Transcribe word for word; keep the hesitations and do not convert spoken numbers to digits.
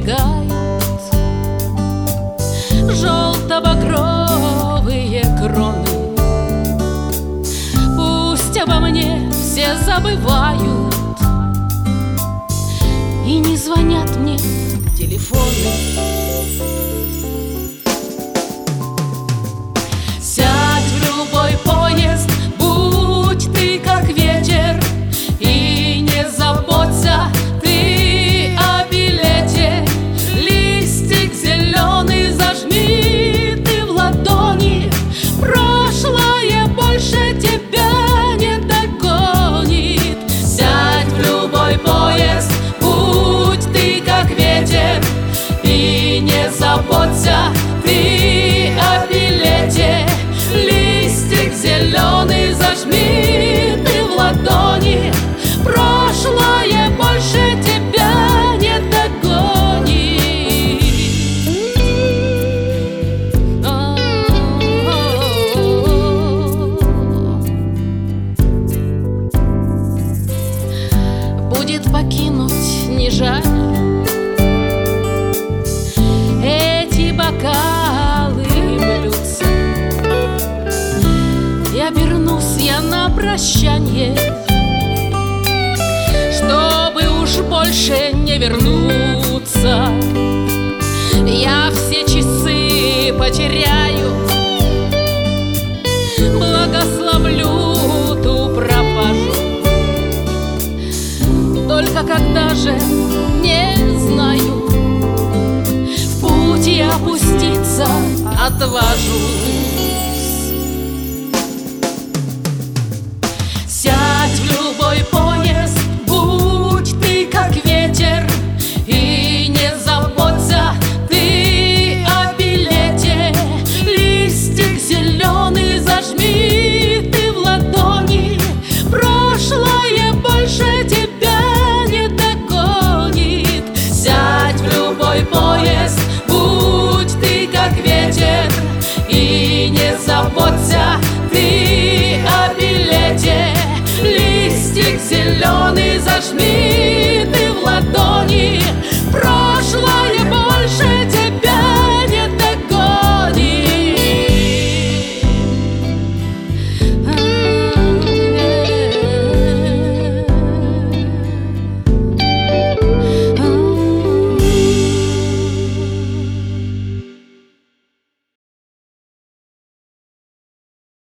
мигают желто-багровые кроны. Пусть обо мне все забывают и не звонят мне телефоны. Сядь в любой поезд, будь ты как ветер, и не заботься ты о билете. Листик зеленый зажми ты в ладони, прошлое больше тебя не догонит. Сядь в любой поезд, будь ты как ветер, и не заботься ты о билете. Листик зеленый зажми ты в ладони, прошлое больше тебя не догонит. Будет покинуть не жаль эти бокалы блюдца. И обернусь я на прощанье, чтобы уж больше не вернуться. Я все часы потеряю, благословлю ту пропажу. Только когда же, не знаю, в путь я опуститься отважусь. Сядь в любой поезд, будь ты как ветер, и не заботься ты о билете. Листик зеленый зажми ты в ладони, прошлое больше тебя не догонит. Сядь в любой поезд, будь ты как ветер, и не заботься ты о билете. Листик зеленый зажми